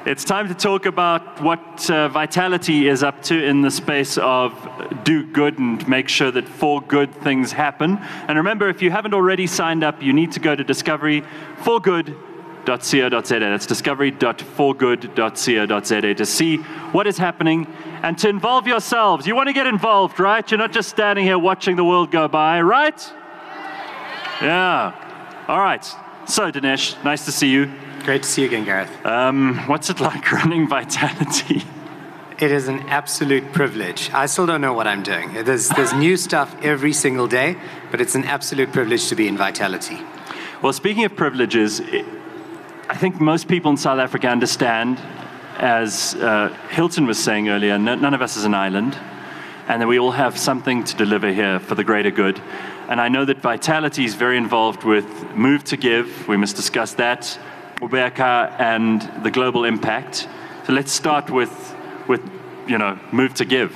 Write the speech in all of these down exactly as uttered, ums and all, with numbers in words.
It's time to talk about what uh, Vitality is up to in the space of do good and make sure that four good things happen. And remember, if you haven't already signed up, you need to go to discovery for good dot co dot za. That's discovery dot for good dot co dot za to see what is happening and to involve yourselves. You want to get involved, right? You're not just standing here watching the world go by, right? Yeah. All right. So, Dinesh, nice to see you. Great to see you again, Gareth. Um, what's it like running Vitality? It is an absolute privilege. I still don't know what I'm doing. There's, there's new stuff every single day, but it's an absolute privilege to be in Vitality. Well, speaking of privileges, it, I think most people in South Africa understand, as uh, Hilton was saying earlier, no, none of us is an island, and that we all have something to deliver here for the greater good. And I know that Vitality is very involved with Move to Give. We must discuss that. Ubeka and the global impact. So let's start with, with you know, Move to Give.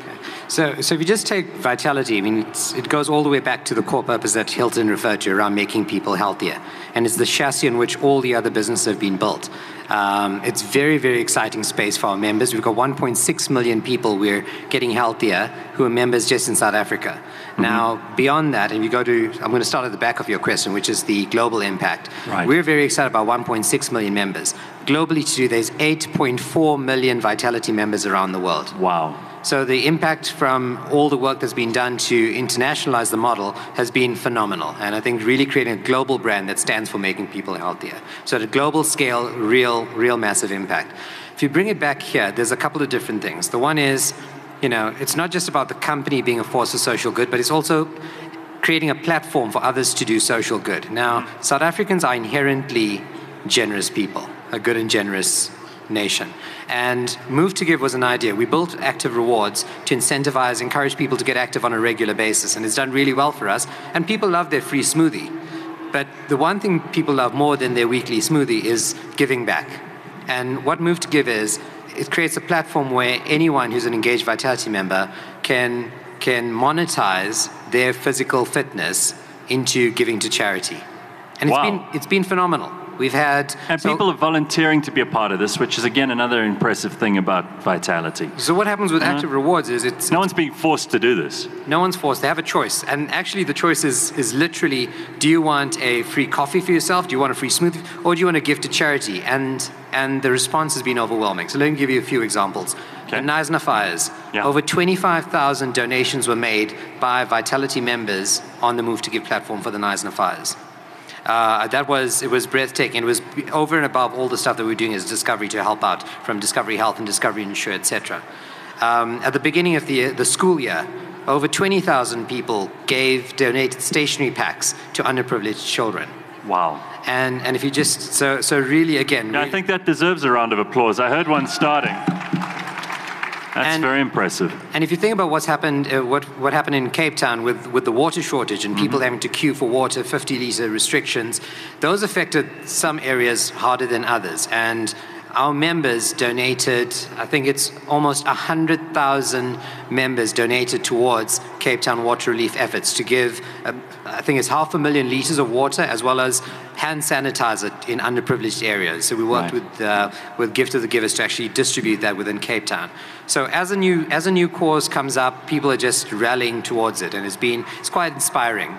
So, so if you just take Vitality, I mean, it's, it goes all the way back to the core purpose that Hilton referred to around making people healthier. And it's the chassis on which all the other businesses have been built. Um, it's very, very exciting space for our members. We've got one point six million people we're getting healthier who are members just in South Africa. Mm-hmm. Now, beyond that, if you go to, I'm going to start at the back of your question, which is the global impact. Right. We're very excited about one point six million members. Globally today, there's eight point four million Vitality members around the world. Wow. So the impact from all the work that's been done to internationalize the model has been phenomenal. And I think really creating a global brand that stands for making people healthier. So at a global scale, real, real massive impact. If you bring it back here, there's a couple of different things. The one is, you know, it's not just about the company being a force of social good, but it's also creating a platform for others to do social good. Now, South Africans are inherently generous people, a good and generous nation. And Move to Give was an idea. We built active rewards to incentivize, encourage people to get active on a regular basis. And it's done really well for us. And people love their free smoothie. But the one thing people love more than their weekly smoothie is giving back. And what Move to Give is, it creates a platform where anyone who's an engaged Vitality member can, can monetize their physical fitness into giving to charity. And it's Wow. been, it's been phenomenal. We've had... And so, people are volunteering to be a part of this, which is, again, another impressive thing about Vitality. So what happens with Uh-huh. active rewards is it's... No one's being forced to do this. No one's forced. They have a choice. And actually the choice is, is literally, do you want a free coffee for yourself? Do you want a free smoothie? Or do you want to give to charity? And and the response has been overwhelming. So let me give you a few examples. Okay. The Knysna fires. Yeah. Over twenty-five thousand donations were made by Vitality members on the Move to Give platform for the Knysna fires. Uh, that was, it was breathtaking. It was over and above all the stuff that we're doing as Discovery to help out, from Discovery Health and Discovery Insure, et cetera. Um, at the beginning of the, the school year, over twenty thousand people gave, donated stationery packs to underprivileged children. Wow. And, and if you just, so, so really, again... Yeah, really, I think that deserves a round of applause. I heard one starting. That's And- very impressive. And if you think about what's happened, uh, what, what happened in Cape Town with, with the water shortage and people having to queue for water, fifty litre restrictions, those affected some areas harder than others. And our members donated, I think it's almost one hundred thousand members donated towards Cape Town water relief efforts to give, uh, I think it's half a million litres of water as well as hand sanitizer in underprivileged areas. So we worked Right. with uh, with Gift of the Givers to actually distribute that within Cape Town. So as a new as a new cause comes up, people are just rallying towards it, and it's been it's quite inspiring.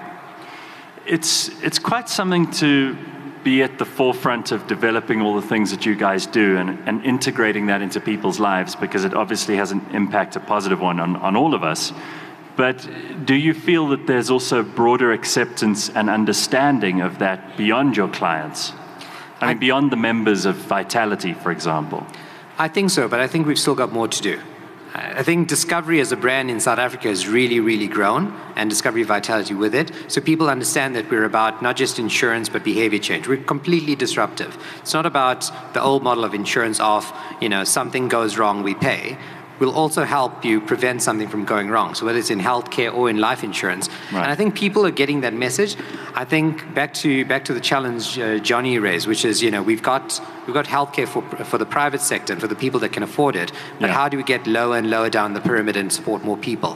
It's, it's quite something to be at the forefront of developing all the things that you guys do and, and integrating that into people's lives, because it obviously has an impact, a positive one on, on all of us. But do you feel that there's also broader acceptance and understanding of that beyond your clients? I mean, I- beyond the members of Vitality, for example. I think so, but I think we've still got more to do. I think Discovery as a brand in South Africa has really, really grown, and Discovery Vitality with it. So people understand that we're about not just insurance, but behavior change. We're completely disruptive. It's not about the old model of insurance of, you know, something goes wrong, we pay. We'll also help you prevent something from going wrong. So whether it's in healthcare or in life insurance. Right. And I think people are getting that message. I think back to back to the challenge uh, Johnny raised, which is, you know, we've got we've got healthcare for for the private sector and for the people that can afford it. But Yeah. how do we get lower and lower down the pyramid and support more people?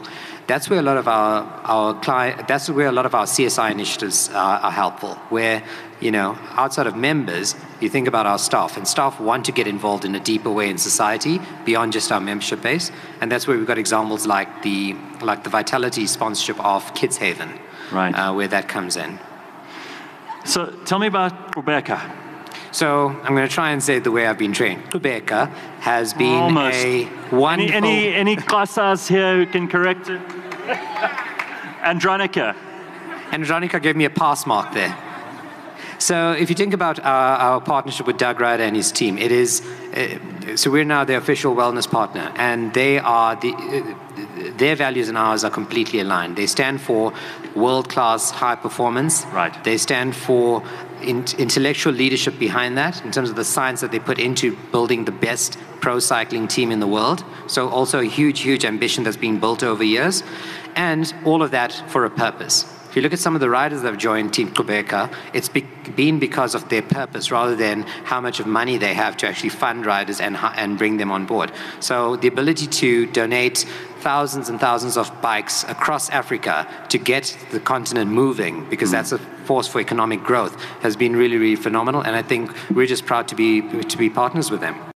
that's where a lot of our, our client, that's where a lot of our C S I initiatives are, are helpful, where, you know, outside of members, you think about our staff, and staff want to get involved in a deeper way in society beyond just our membership base, and that's where we've got examples like the, like the Vitality sponsorship of Kids Haven, right. uh, where that comes in. So tell me about Qhubeka. So I'm going to try and say it the way I've been trained. Qhubeka has been Almost. a wonderful... Any, any, any Xhosas here who can correct it? Andronica. Andronica gave me a pass mark there. So if you think about our, our partnership with Doug Ryder and his team, it is, uh, so we're now their official wellness partner, and they are, the, uh, their values and ours are completely aligned. They stand for world-class high performance. Right. They stand for in, intellectual leadership behind that, in terms of the science that they put into building the best pro cycling team in the world. So also a huge, huge ambition that's been built over years, and all of that for a purpose. If you look at some of the riders that have joined Team Qhubeka, it's be been because of their purpose rather than how much of money they have to actually fund riders and, and bring them on board. So the ability to donate thousands and thousands of bikes across Africa to get the continent moving, because mm. that's a force for economic growth, has been really, really phenomenal. And I think we're just proud to be, to be partners with them.